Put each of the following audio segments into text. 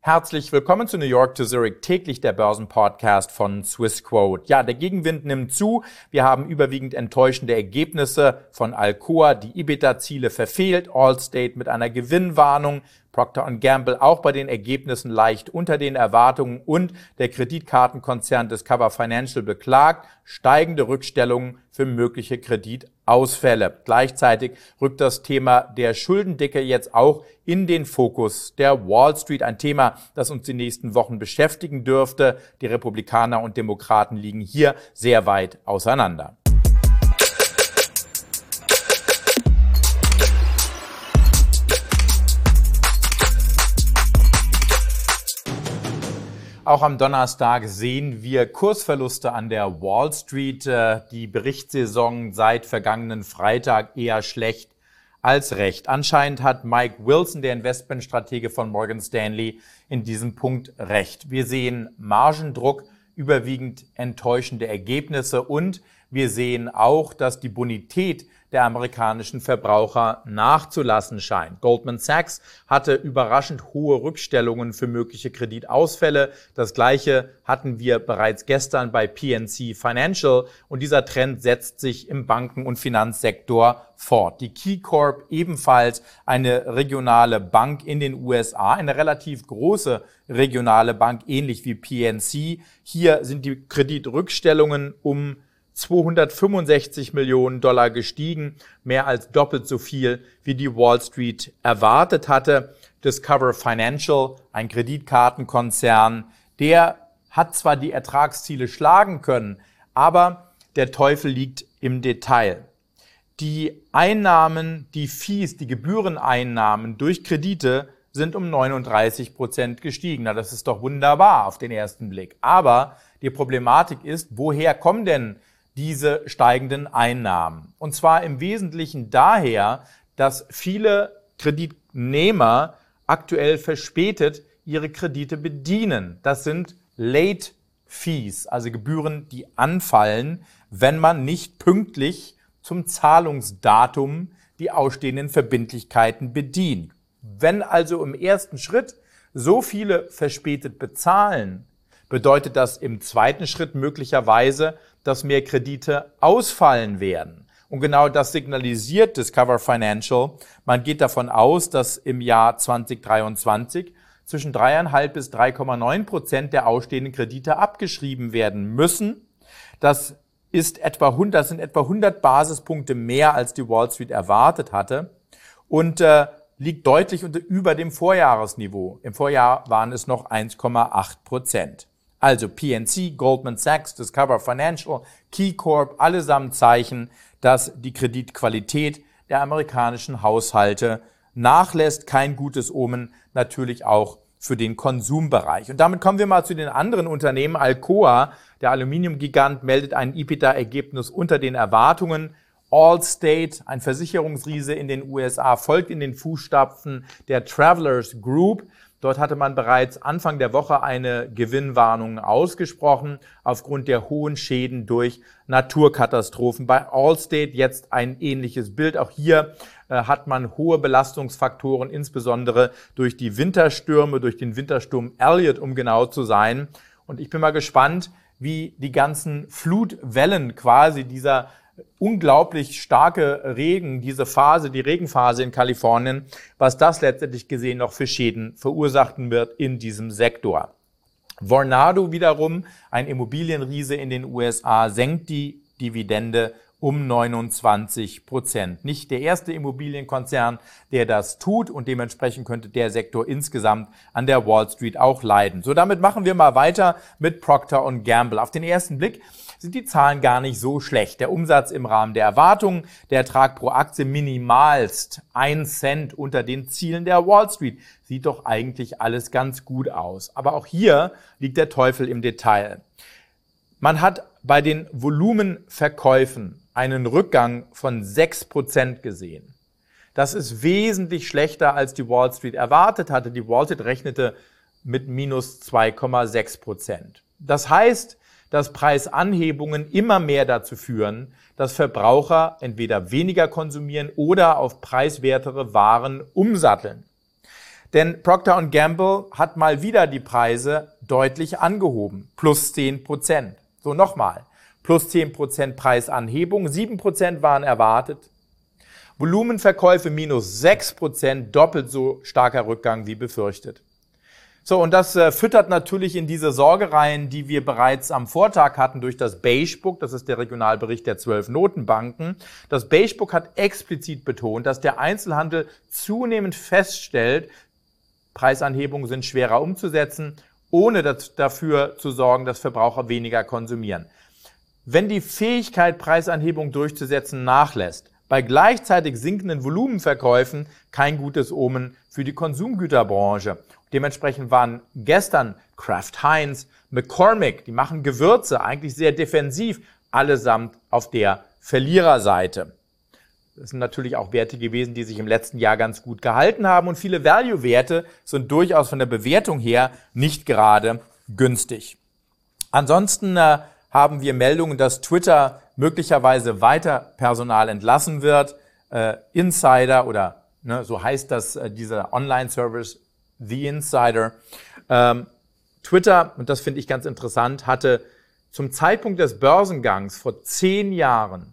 Herzlich willkommen zu New York to Zurich, täglich der Börsenpodcast von Swissquote. Ja, der Gegenwind nimmt zu. Wir haben überwiegend enttäuschende Ergebnisse von Alcoa, die EBITDA-Ziele verfehlt, Allstate mit einer Gewinnwarnung, Procter & Gamble auch bei den Ergebnissen leicht unter den Erwartungen und der Kreditkartenkonzern Discover Financial beklagt steigende Rückstellungen für mögliche Kreditausfälle. Gleichzeitig rückt das Thema der Schuldendicke jetzt auch in den Fokus der Wall Street. Ein Thema, das uns die nächsten Wochen beschäftigen dürfte. Die Republikaner und Demokraten liegen hier sehr weit auseinander. Auch am Donnerstag sehen wir Kursverluste an der Wall Street. Die Berichtssaison seit vergangenen Freitag eher schlecht als recht. Anscheinend hat Mike Wilson, der Investmentstratege von Morgan Stanley, in diesem Punkt recht. Wir sehen Margendruck, überwiegend enttäuschende Ergebnisse und wir sehen auch, dass die Bonität der amerikanischen Verbraucher nachzulassen scheint. Goldman Sachs hatte überraschend hohe Rückstellungen für mögliche Kreditausfälle. Das Gleiche hatten wir bereits gestern bei PNC Financial und dieser Trend setzt sich im Banken- und Finanzsektor fort. Die KeyCorp, ebenfalls eine regionale Bank in den USA, eine relativ große regionale Bank, ähnlich wie PNC. Hier sind die Kreditrückstellungen um $265 Millionen gestiegen, mehr als doppelt so viel, wie die Wall Street erwartet hatte. Discover Financial, ein Kreditkartenkonzern, der hat zwar die Ertragsziele schlagen können, aber der Teufel liegt im Detail. Die Einnahmen, die Fees, die Gebühreneinnahmen durch Kredite sind um 39% gestiegen. Na, das ist doch wunderbar auf den ersten Blick. Aber die Problematik ist, woher kommen denn diese steigenden Einnahmen? Und zwar im Wesentlichen daher, dass viele Kreditnehmer aktuell verspätet ihre Kredite bedienen. Das sind Late Fees, also Gebühren, die anfallen, wenn man nicht pünktlich zum Zahlungsdatum die ausstehenden Verbindlichkeiten bedient. Wenn also im ersten Schritt so viele verspätet bezahlen, bedeutet das im zweiten Schritt möglicherweise, dass mehr Kredite ausfallen werden. Und genau das signalisiert Discover Financial. Man geht davon aus, dass im Jahr 2023 zwischen 3,5 bis 3,9% der ausstehenden Kredite abgeschrieben werden müssen. Das sind etwa 100 Basispunkte mehr, als die Wall Street erwartet hatte und liegt deutlich über dem Vorjahresniveau. Im Vorjahr waren es noch 1,8%. Also PNC, Goldman Sachs, Discover Financial, KeyCorp, allesamt Zeichen, dass die Kreditqualität der amerikanischen Haushalte nachlässt. Kein gutes Omen, natürlich auch für den Konsumbereich. Und damit kommen wir mal zu den anderen Unternehmen. Alcoa, der Aluminiumgigant, meldet ein EBITDA-Ergebnis unter den Erwartungen. Allstate, ein Versicherungsriese in den USA, folgt in den Fußstapfen der Travelers Group. Dort hatte man bereits Anfang der Woche eine Gewinnwarnung ausgesprochen aufgrund der hohen Schäden durch Naturkatastrophen. Bei Allstate jetzt ein ähnliches Bild. Auch hier hat man hohe Belastungsfaktoren, insbesondere durch die Winterstürme, durch den Wintersturm Elliott, um genau zu sein. Und ich bin mal gespannt, wie die ganzen Flutwellen quasi dieser unglaublich starke Regen, die Regenphase in Kalifornien, was das letztendlich gesehen noch für Schäden verursachen wird in diesem Sektor. Vornado wiederum, ein Immobilienriese in den USA, senkt die Dividende um 29%. Nicht der erste Immobilienkonzern, der das tut und dementsprechend könnte der Sektor insgesamt an der Wall Street auch leiden. So, damit machen wir mal weiter mit Procter & Gamble. Auf den ersten Blick sind die Zahlen gar nicht so schlecht. Der Umsatz im Rahmen der Erwartungen, der Ertrag pro Aktie minimalst 1 Cent unter den Zielen der Wall Street. Sieht doch eigentlich alles ganz gut aus. Aber auch hier liegt der Teufel im Detail. Man hat bei den Volumenverkäufen einen Rückgang von 6% gesehen. Das ist wesentlich schlechter, als die Wall Street erwartet hatte. Die Wall Street rechnete mit minus 2,6%. Das heißt, dass Preisanhebungen immer mehr dazu führen, dass Verbraucher entweder weniger konsumieren oder auf preiswertere Waren umsatteln. Denn Procter & Gamble hat mal wieder die Preise deutlich angehoben, plus 10%. So nochmal, plus 10% Preisanhebung, 7% waren erwartet. Volumenverkäufe minus 6%, doppelt so starker Rückgang wie befürchtet. So, und das füttert natürlich in diese Sorge rein, die wir bereits am Vortag hatten durch das Beige Book, das ist der Regionalbericht der 12 Notenbanken. Das Beige Book hat explizit betont, dass der Einzelhandel zunehmend feststellt, Preisanhebungen sind schwerer umzusetzen, ohne dafür zu sorgen, dass Verbraucher weniger konsumieren. Wenn die Fähigkeit, Preisanhebungen durchzusetzen, nachlässt, bei gleichzeitig sinkenden Volumenverkäufen kein gutes Omen für die Konsumgüterbranche. Dementsprechend waren gestern Kraft Heinz, McCormick, die machen Gewürze, eigentlich sehr defensiv, allesamt auf der Verliererseite. Das sind natürlich auch Werte gewesen, die sich im letzten Jahr ganz gut gehalten haben und viele Value-Werte sind durchaus von der Bewertung her nicht gerade günstig. Ansonsten haben wir Meldungen, dass Twitter möglicherweise weiter Personal entlassen wird. Insider oder so heißt das, dieser Online-Service, The Insider. Twitter, und das finde ich ganz interessant, hatte zum Zeitpunkt des Börsengangs vor 10 Jahren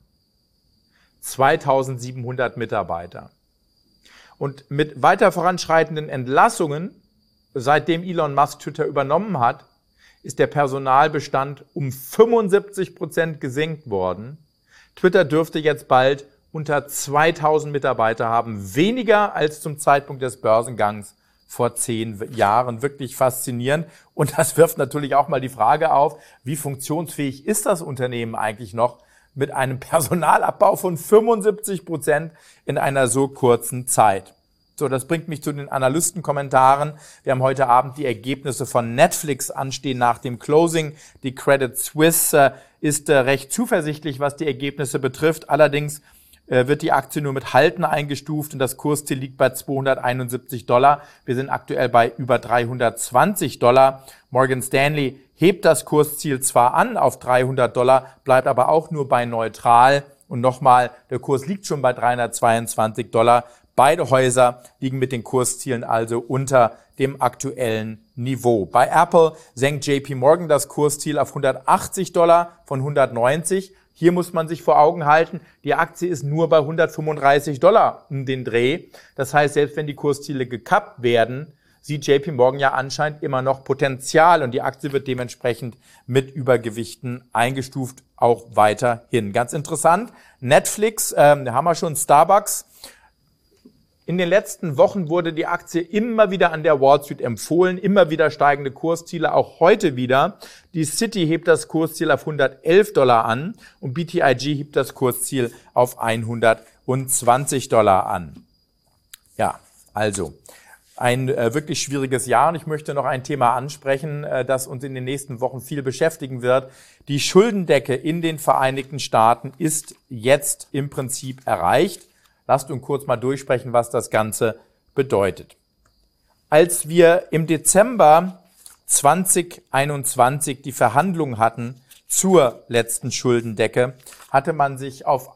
2700 Mitarbeiter. Und mit weiter voranschreitenden Entlassungen, seitdem Elon Musk Twitter übernommen hat, ist der Personalbestand um 75% gesenkt worden. Twitter dürfte jetzt bald unter 2000 Mitarbeiter haben, weniger als zum Zeitpunkt des Börsengangs vor 10 Jahren. Wirklich faszinierend. Und das wirft natürlich auch mal die Frage auf, wie funktionsfähig ist das Unternehmen eigentlich noch mit einem Personalabbau von 75% in einer so kurzen Zeit. So, das bringt mich zu den Analystenkommentaren. Wir haben heute Abend die Ergebnisse von Netflix anstehen nach dem Closing. Die Credit Suisse ist recht zuversichtlich, was die Ergebnisse betrifft. Allerdings wird die Aktie nur mit Halten eingestuft und das Kursziel liegt bei $271. Wir sind aktuell bei über $320. Morgan Stanley hebt das Kursziel zwar an auf $300, bleibt aber auch nur bei neutral. Und nochmal, der Kurs liegt schon bei $322. Beide Häuser liegen mit den Kurszielen also unter dem aktuellen Niveau. Bei Apple senkt JP Morgan das Kursziel auf $180 von 190. Hier muss man sich vor Augen halten, die Aktie ist nur bei $135 um den Dreh. Das heißt, selbst wenn die Kursziele gekappt werden, sieht JP Morgan ja anscheinend immer noch Potenzial und die Aktie wird dementsprechend mit Übergewichten eingestuft, auch weiterhin. Ganz interessant, Netflix, da haben wir schon Starbucks. In den letzten Wochen wurde die Aktie immer wieder an der Wall Street empfohlen, immer wieder steigende Kursziele, auch heute wieder. Die Citi hebt das Kursziel auf $111 an und BTIG hebt das Kursziel auf $120 an. Ja, also ein wirklich schwieriges Jahr und ich möchte noch ein Thema ansprechen, das uns in den nächsten Wochen viel beschäftigen wird. Die Schuldendecke in den Vereinigten Staaten ist jetzt im Prinzip erreicht. Lasst uns kurz mal durchsprechen, was das Ganze bedeutet. Als wir im Dezember 2021 die Verhandlungen hatten zur letzten Schuldendecke, hatte man sich auf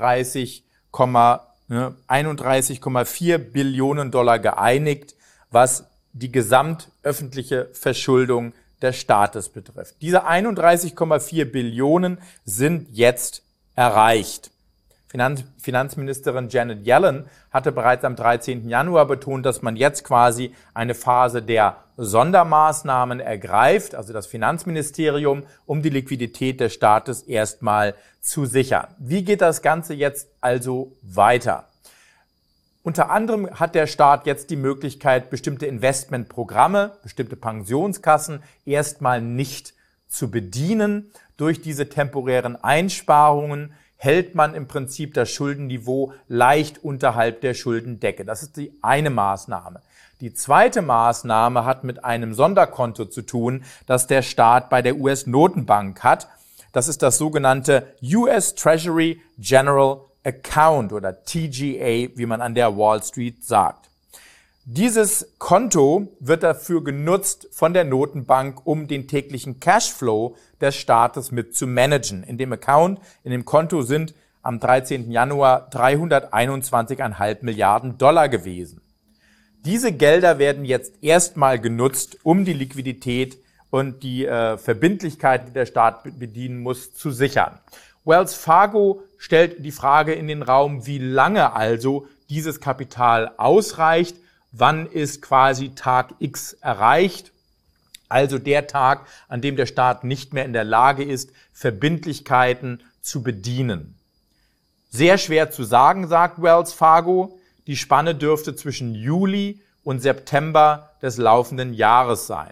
31,4 Billionen Dollar geeinigt, was die gesamtöffentliche Verschuldung des Staates betrifft. Diese 31,4 Billionen sind jetzt erreicht. Finanzministerin Janet Yellen hatte bereits am 13. Januar betont, dass man jetzt quasi eine Phase der Sondermaßnahmen ergreift, also das Finanzministerium, um die Liquidität des Staates erstmal zu sichern. Wie geht das Ganze jetzt also weiter? Unter anderem hat der Staat jetzt die Möglichkeit, bestimmte Investmentprogramme, bestimmte Pensionskassen erstmal nicht zu bedienen. Durch diese temporären Einsparungen hält man im Prinzip das Schuldenniveau leicht unterhalb der Schuldendecke. Das ist die eine Maßnahme. Die zweite Maßnahme hat mit einem Sonderkonto zu tun, das der Staat bei der US-Notenbank hat. Das ist das sogenannte US Treasury General Account oder TGA, wie man an der Wall Street sagt. Dieses Konto wird dafür genutzt von der Notenbank, um den täglichen Cashflow des Staates mit zu managen. In dem Konto sind am 13. Januar 321,5 Milliarden Dollar gewesen. Diese Gelder werden jetzt erstmal genutzt, um die Liquidität und die Verbindlichkeiten, die der Staat bedienen muss, zu sichern. Wells Fargo stellt die Frage in den Raum, wie lange also dieses Kapital ausreicht. Wann ist quasi Tag X erreicht? Also der Tag, an dem der Staat nicht mehr in der Lage ist, Verbindlichkeiten zu bedienen. Sehr schwer zu sagen, sagt Wells Fargo. Die Spanne dürfte zwischen Juli und September des laufenden Jahres sein.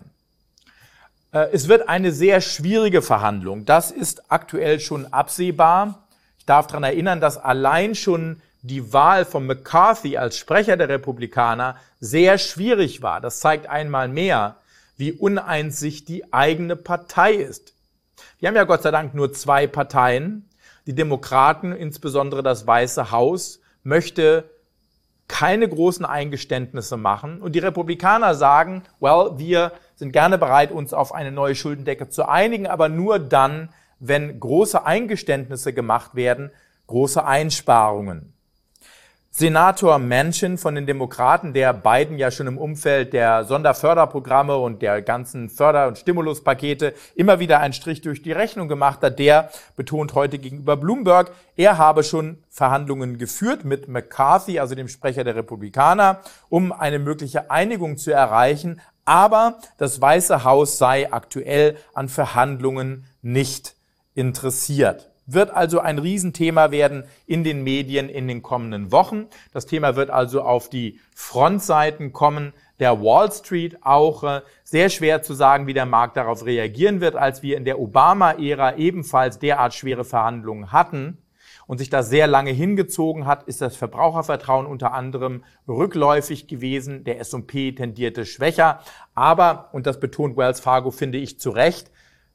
Es wird eine sehr schwierige Verhandlung. Das ist aktuell schon absehbar. Ich darf daran erinnern, dass allein schon die Wahl von McCarthy als Sprecher der Republikaner sehr schwierig war. Das zeigt einmal mehr, wie uneins sich die eigene Partei ist. Wir haben ja Gott sei Dank nur 2 Parteien. Die Demokraten, insbesondere das Weiße Haus, möchte keine großen Eingeständnisse machen. Und die Republikaner sagen, wir sind gerne bereit, uns auf eine neue Schuldendecke zu einigen, aber nur dann, wenn große Eingeständnisse gemacht werden, große Einsparungen. Senator Manchin von den Demokraten, der Biden ja schon im Umfeld der Sonderförderprogramme und der ganzen Förder- und Stimuluspakete immer wieder einen Strich durch die Rechnung gemacht hat, der betont heute gegenüber Bloomberg, er habe schon Verhandlungen geführt mit McCarthy, also dem Sprecher der Republikaner, um eine mögliche Einigung zu erreichen, aber das Weiße Haus sei aktuell an Verhandlungen nicht interessiert. Wird also ein Riesenthema werden in den Medien in den kommenden Wochen. Das Thema wird also auf die Frontseiten kommen der Wall Street. Auch sehr schwer zu sagen, wie der Markt darauf reagieren wird. Als wir in der Obama-Ära ebenfalls derart schwere Verhandlungen hatten und sich das sehr lange hingezogen hat, ist das Verbrauchervertrauen unter anderem rückläufig gewesen. Der S&P tendierte schwächer. Aber, und das betont Wells Fargo, finde ich zu Recht,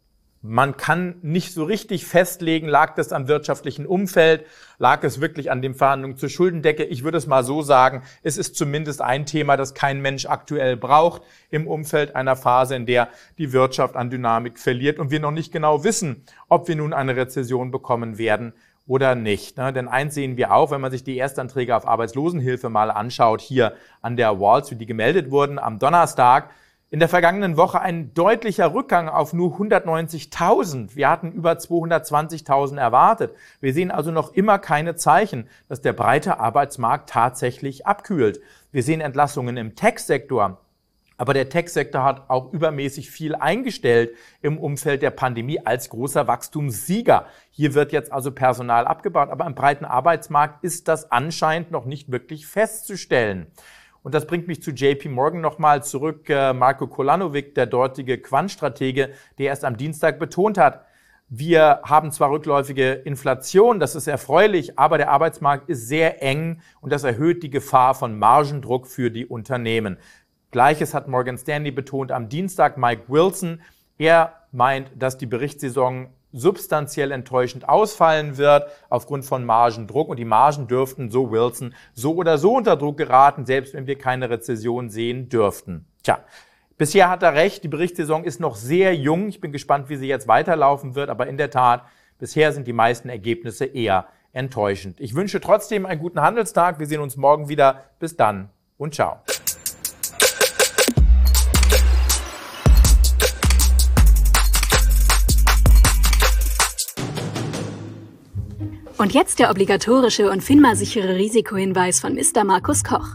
man kann nicht so richtig festlegen, lag das am wirtschaftlichen Umfeld, lag es wirklich an den Verhandlungen zur Schuldendecke. Ich würde es mal so sagen, es ist zumindest ein Thema, das kein Mensch aktuell braucht im Umfeld einer Phase, in der die Wirtschaft an Dynamik verliert und wir noch nicht genau wissen, ob wir nun eine Rezession bekommen werden oder nicht. Denn eins sehen wir auch, wenn man sich die Erstanträge auf Arbeitslosenhilfe mal anschaut, hier an der Wall Street, die gemeldet wurden am Donnerstag, in der vergangenen Woche ein deutlicher Rückgang auf nur 190.000. Wir hatten über 220.000 erwartet. Wir sehen also noch immer keine Zeichen, dass der breite Arbeitsmarkt tatsächlich abkühlt. Wir sehen Entlassungen im Tech-Sektor. Aber der Tech-Sektor hat auch übermäßig viel eingestellt im Umfeld der Pandemie als großer Wachstumssieger. Hier wird jetzt also Personal abgebaut. Aber im breiten Arbeitsmarkt ist das anscheinend noch nicht wirklich festzustellen. Und das bringt mich zu JP Morgan nochmal zurück. Marko Kolanovic, der dortige Quantstratege, der erst am Dienstag betont hat, wir haben zwar rückläufige Inflation, das ist erfreulich, aber der Arbeitsmarkt ist sehr eng und das erhöht die Gefahr von Margendruck für die Unternehmen. Gleiches hat Morgan Stanley betont am Dienstag. Mike Wilson, er meint, dass die Berichtssaison substanziell enttäuschend ausfallen wird aufgrund von Margendruck. Und die Margen dürften, so Wilson, so oder so unter Druck geraten, selbst wenn wir keine Rezession sehen dürften. Bisher hat er recht, die Berichtssaison ist noch sehr jung. Ich bin gespannt, wie sie jetzt weiterlaufen wird. Aber in der Tat, bisher sind die meisten Ergebnisse eher enttäuschend. Ich wünsche trotzdem einen guten Handelstag. Wir sehen uns morgen wieder. Bis dann und ciao. Und jetzt der obligatorische und FINMA-sichere Risikohinweis von Mr. Markus Koch.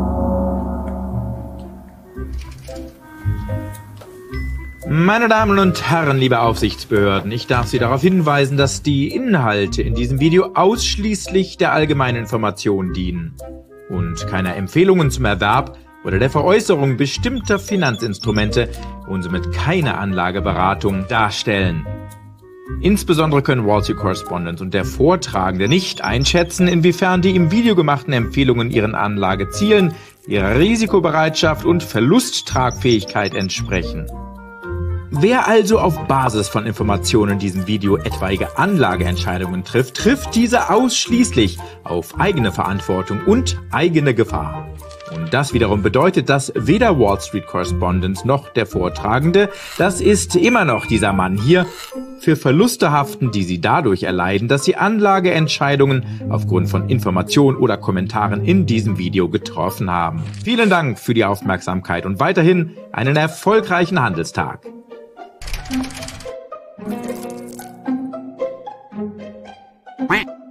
Meine Damen und Herren, liebe Aufsichtsbehörden, ich darf Sie darauf hinweisen, dass die Inhalte in diesem Video ausschließlich der allgemeinen Information dienen und keine Empfehlungen zum Erwerb oder der Veräußerung bestimmter Finanzinstrumente und somit keine Anlageberatung darstellen. Insbesondere können Wall Street Correspondent und der Vortragende nicht einschätzen, inwiefern die im Video gemachten Empfehlungen ihren Anlagezielen, ihrer Risikobereitschaft und Verlusttragfähigkeit entsprechen. Wer also auf Basis von Informationen in diesem Video etwaige Anlageentscheidungen trifft diese ausschließlich auf eigene Verantwortung und eigene Gefahr. Und das wiederum bedeutet, dass weder Wall Street Correspondent noch der Vortragende, das ist immer noch dieser Mann hier, für Verluste haften, die sie dadurch erleiden, dass sie Anlageentscheidungen aufgrund von Informationen oder Kommentaren in diesem Video getroffen haben. Vielen Dank für die Aufmerksamkeit und weiterhin einen erfolgreichen Handelstag. Quack.